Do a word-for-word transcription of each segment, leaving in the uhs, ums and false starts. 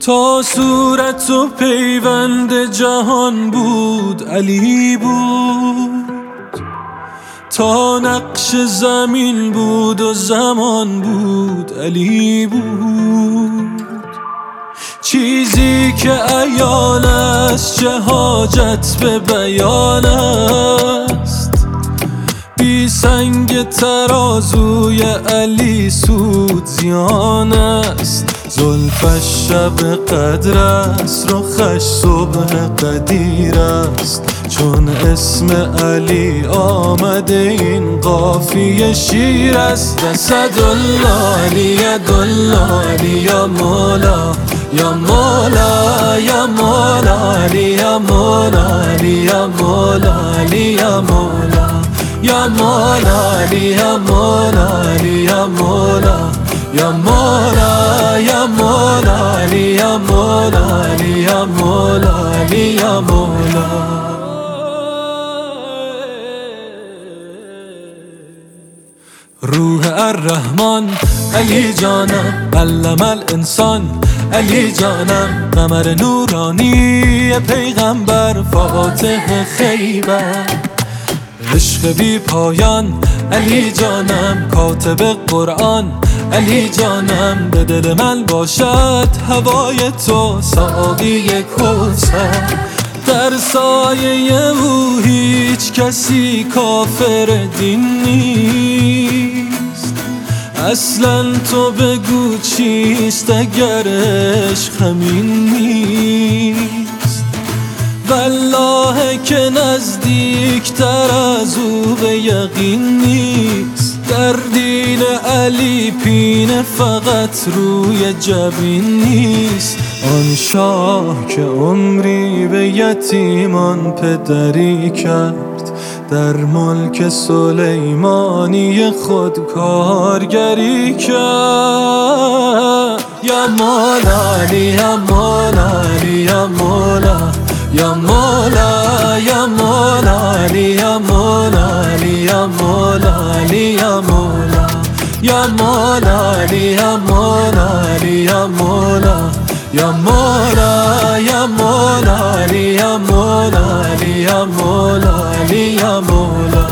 تا صورت و پیوند جهان بود علی بود، تا نقش زمین بود و زمان بود علی بود. چیزی که عیان است چه حاجت به بیان است، بی سنگ ترازوی علی سود زیان است. زلفش شب قدر است، رخش صبح قدیر است، چون اسم علی آمده این قافیه شیر است. اسد الله علی یدالله علی یا مولا یا مولا یا مولا علی یا مولا علی یا مولا علی یا مولا یا مولا علی یا مولا علی یا مولا یا مولا یا مولا علی یا مولا علی یا مولا علی یا مولا. روح الرحمن علی جانم، علم الانسان علی جانم، قمر نورانی پیغمبر فاتح خیبر. عشق بی پایان علی جانم، کاتب قرآن علی جانم، به دل من باشد هوای تو ساقی کوثر. در سایه او هیچ کسی کافر دین نیست، اصلا تو بگو چیست اگر عشق همین نیست. والله که نزدیکتر از او به یقین نیست، در دین علی پینه فقط روی جبین نیست. آن شاه که عمری به یتیمان پدری کرد، در ملک سلیمانی خود کارگری کرد. یا مولا علی یا مولا علی یا مولا یا مولا یا مولا علی یا مولا علی یا مولا علی یا مولا یا مولا علی یا مولا علی یا مولا یا مولا یا مولا علی یا مولا علی یا مولا علی یا مولا.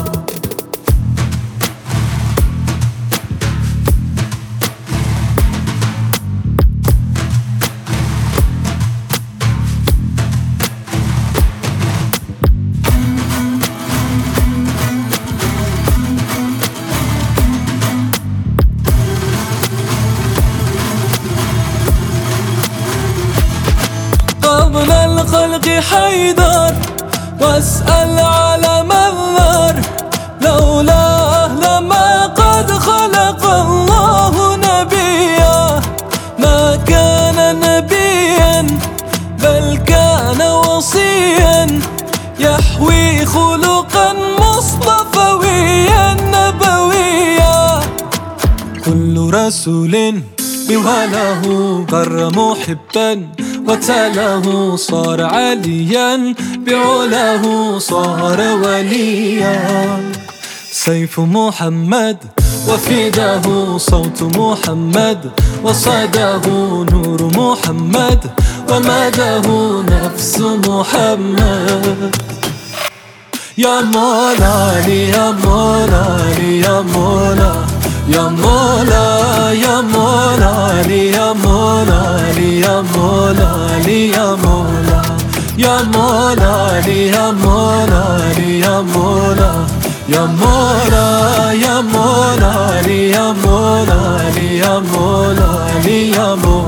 قبل الخلق حيدر واسأل على منظر، لولاه لما قد خلق الله نبيا. ما كان نبيا بل كان وصيا، يحوي خلقا مصطفويا نبويا. كل رسول بوله بر محبا، وتله صار عليا، بعله صار وليا. سيف محمد وفداه صوت محمد، وصداه نور محمد، ومده نفس محمد. يا مولا علي يا مولا علي يا مولا يا مولا يا مولا علي يا مولا علي يا مولا علي يا مولا يا مولا علي يا مولا علي يا مولا يا مولا يا مولا علي يا مولا علي يا مولا علي يا مولا.